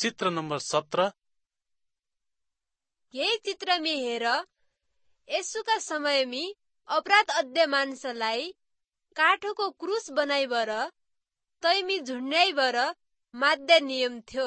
चित्र नम्बर 17। यही चित्र में हेर, यसुका समय में अपराध अध्य मानिसलाई काठको क्रूस बनाइबर तैमी झुन्ड्याइबर माध्य नियम थियो।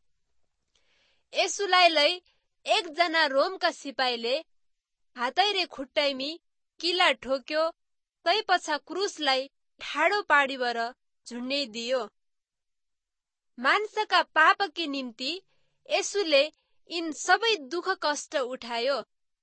यसुलाई लै एकजना रोमका सिपाहीले हातैरे खुट्टाइमी किला ठोक्यो, तै पछा क्रूसलाई ठाडो पाडिबर झुन्ड्याइदियो। मानिसका पापकी निम्ति यसुले यिन सबै दुःख कष्ट उठायो।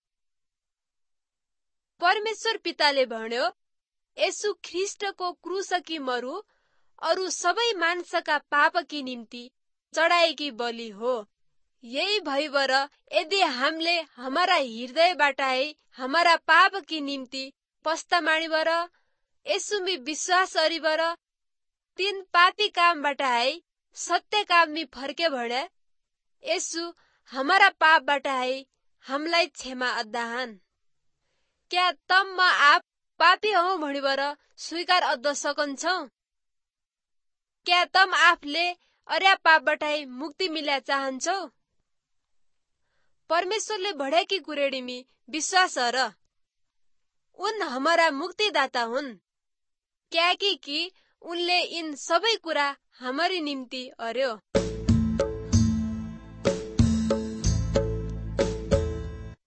परमेश्वर पिताले भन्यो, यसु ख्रिस्टको क्रूसकी मरु अरु सबै मानिसका पापकी निम्ति चढाएकी बलि हो। यही भइबर यदि हामीले हमारा हृदयबाट हमारा पापकी निम्ति पस्तामाडिबर यसुमी विश्वास गरिबर तीन पापी कामबाट सत्य काममी फर्के भने यसु हमारा पापबाट हामीलाई क्षमा अद्दाहन्। क्या तम म आप पापी हौ भनिबर स्वीकार अद्द सकन्छौ? क्या तम आफले अर्या पापबाट मुक्ति मिल्या चाहन्छौ? परमेश्वरले भड्याकी कुरेडीमी विश्वास गर, उन हमारा मुक्तिदाता हुन्। क्याकी कि उनले यिन सबै कुरा हमारी निम्ति अर्यो।